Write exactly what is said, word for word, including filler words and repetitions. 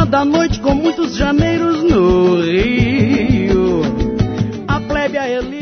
da noite com muitos janeiros no Rio. A plebe, a elite